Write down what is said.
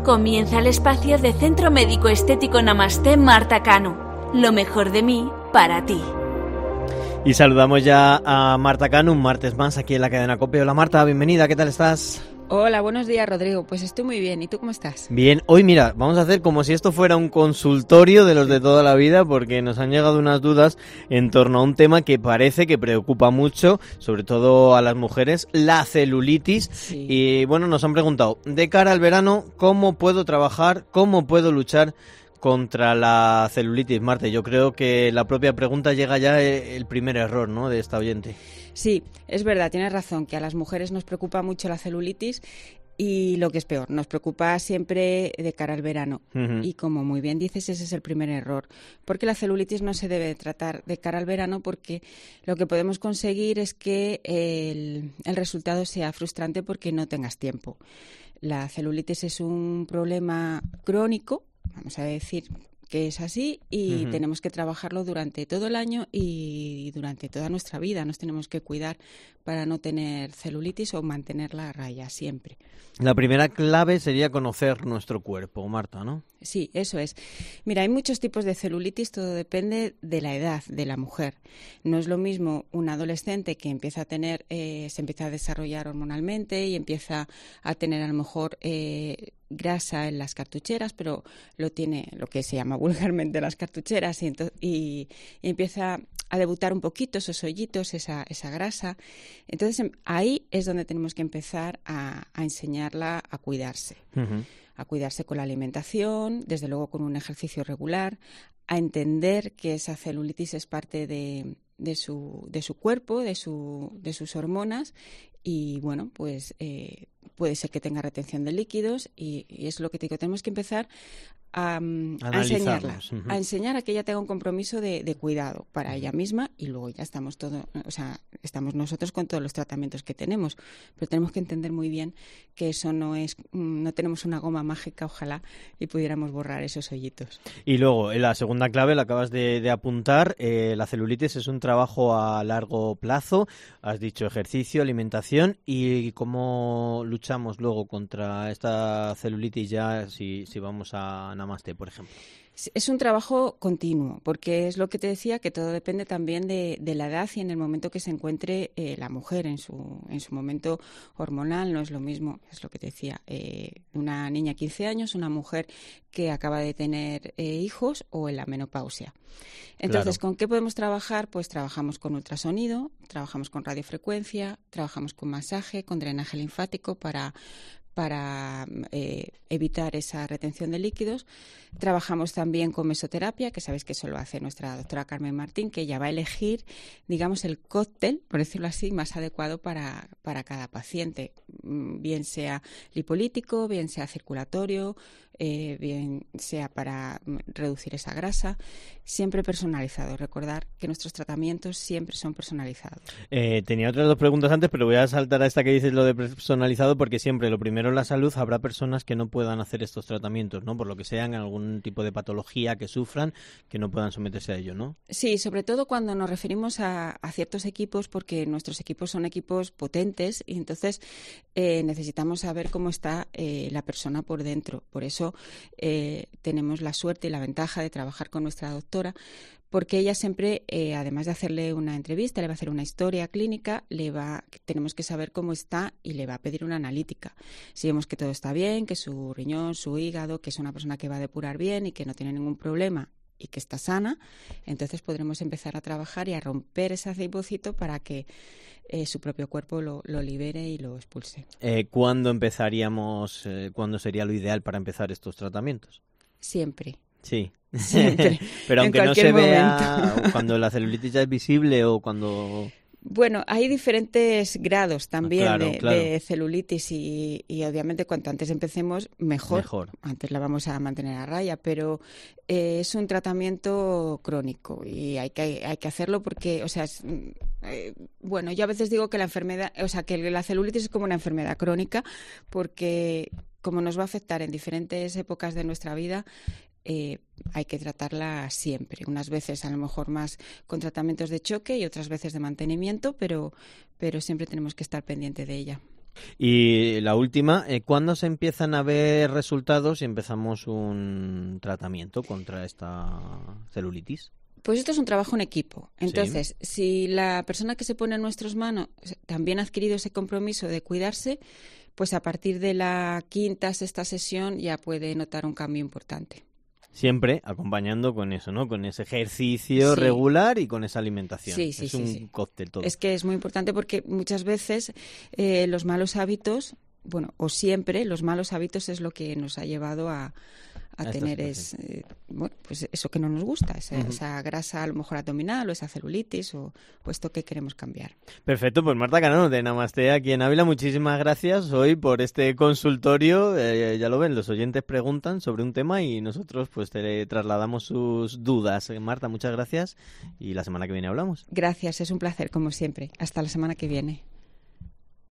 Comienza el espacio de Centro Médico Estético Namaste Marta Cano. Lo mejor de mí para ti. Y saludamos ya a Marta Cano, un martes más aquí en la cadena COPE. Hola Marta, bienvenida, ¿qué tal estás? Hola, buenos días Rodrigo, pues estoy muy bien, ¿y tú cómo estás? Bien, hoy mira, vamos a hacer como si esto fuera un consultorio de los de toda la vida, porque nos han llegado unas dudas en torno a un tema que parece que preocupa mucho, sobre todo a las mujeres, la celulitis. Sí. Y bueno, nos han preguntado, de cara al verano, ¿cómo puedo trabajar, cómo puedo luchar contra la celulitis? Marta, yo creo que la propia pregunta llega ya el primer error, ¿no?, de esta oyente. Sí, es verdad, tienes razón, que a las mujeres nos preocupa mucho la celulitis y lo que es peor, nos preocupa siempre de cara al verano. Uh-huh. Y como muy bien dices, ese es el primer error, porque la celulitis no se debe tratar de cara al verano porque lo que podemos conseguir es que el resultado sea frustrante porque no tengas tiempo. La celulitis es un problema crónico, vamos a decir que es así, y tenemos que trabajarlo durante todo el año y durante toda nuestra vida. Nos tenemos que cuidar para no tener celulitis o mantenerla a raya siempre. La primera clave sería conocer nuestro cuerpo, Marta, ¿no? Sí, eso es. Mira, hay muchos tipos de celulitis, todo depende de la edad de la mujer. No es lo mismo un adolescente que empieza a tener, se empieza a desarrollar hormonalmente y empieza a tener a lo mejor grasa en las cartucheras, pero lo tiene lo que se llama vulgarmente las cartucheras y empieza a debutar un poquito esos hoyitos, esa grasa. Entonces ahí es donde tenemos que empezar a enseñarla a cuidarse. Uh-huh. A cuidarse con la alimentación, desde luego con un ejercicio regular, a entender que esa celulitis es parte de su cuerpo, de sus hormonas y bueno, pues puede ser que tenga retención de líquidos y es lo que te digo, tenemos que empezar a enseñarla, a enseñar a que ella tenga un compromiso de cuidado para ella misma y luego ya estamos estamos nosotros con todos los tratamientos que tenemos, pero tenemos que entender muy bien que eso no tenemos una goma mágica, ojalá, y pudiéramos borrar esos hoyitos. Y luego, la segunda clave la acabas de apuntar, la celulitis es un trabajo a largo plazo, has dicho ejercicio, alimentación, y cómo luchamos luego contra esta celulitis ya si vamos a Namaste, por ejemplo. Es un trabajo continuo, porque es lo que te decía, que todo depende también de la edad y en el momento que se encuentre la mujer en su momento hormonal. No es lo mismo, es lo que te decía, una niña de 15 años, una mujer que acaba de tener hijos o en la menopausia. Entonces, Claro. ¿con qué podemos trabajar? Pues trabajamos con ultrasonido, trabajamos con radiofrecuencia, trabajamos con masaje, con drenaje linfático para evitar esa retención de líquidos. Trabajamos también con mesoterapia, que sabéis que eso lo hace nuestra doctora Carmen Martín, que ella va a elegir, digamos, el cóctel, por decirlo así, más adecuado para cada paciente, bien sea lipolítico, bien sea circulatorio, bien sea para reducir esa grasa, siempre personalizado. Recordar que nuestros tratamientos siempre son personalizados. Tenía otras dos preguntas antes, pero voy a saltar a esta que dices, lo de personalizado, porque siempre lo primero en la salud habrá personas que no puedan hacer estos tratamientos, ¿no? Por lo que sean, algún tipo de patología que sufran, que no puedan someterse a ello, ¿no? Sí, sobre todo cuando nos referimos a ciertos equipos, porque nuestros equipos son equipos potentes y entonces necesitamos saber cómo está la persona por dentro. Por eso tenemos la suerte y la ventaja de trabajar con nuestra doctora, porque ella siempre, además de hacerle una entrevista, le va a hacer una historia clínica, tenemos que saber cómo está y le va a pedir una analítica. Si vemos que todo está bien, que su riñón, su hígado, que es una persona que va a depurar bien y que no tiene ningún problema y que está sana, entonces podremos empezar a trabajar y a romper ese ceibocito para que su propio cuerpo lo libere y lo expulse. ¿Cuándo empezaríamos, cuándo sería lo ideal para empezar estos tratamientos? Siempre. Sí. Siempre. Pero aunque no se vea, momento. cuando la celulitis ya es visible o cuando... Bueno, hay diferentes grados también Claro. de celulitis y obviamente cuanto antes empecemos, mejor. Antes la vamos a mantener a raya, pero es un tratamiento crónico y hay que hacerlo porque, o sea, bueno, yo a veces digo que la enfermedad, o sea, que la celulitis es como una enfermedad crónica porque como nos va a afectar en diferentes épocas de nuestra vida, hay que tratarla siempre. Unas veces a lo mejor más con tratamientos de choque y otras veces de mantenimiento, pero siempre tenemos que estar pendiente de ella. Y la última, ¿cuándo se empiezan a ver resultados y empezamos un tratamiento contra esta celulitis? Pues esto es un trabajo en equipo. Entonces, si la persona que se pone en nuestras manos también ha adquirido ese compromiso de cuidarse, pues a partir de la quinta, sexta sesión ya puede notar un cambio importante. Siempre acompañando con eso, ¿no? Con ese ejercicio regular y con esa alimentación. Sí, es un cóctel todo. Es que es muy importante porque muchas veces los malos hábitos, bueno, o siempre los malos hábitos es lo que nos ha llevado a tener pues eso que no nos gusta, esa grasa a lo mejor abdominal o esa celulitis o esto que queremos cambiar. Perfecto, pues Marta Canano de Namaste aquí en Ávila, muchísimas gracias hoy por este consultorio. Ya lo ven, los oyentes preguntan sobre un tema y nosotros pues te trasladamos sus dudas. Marta, muchas gracias y la semana que viene hablamos. Gracias, es un placer como siempre. Hasta la semana que viene.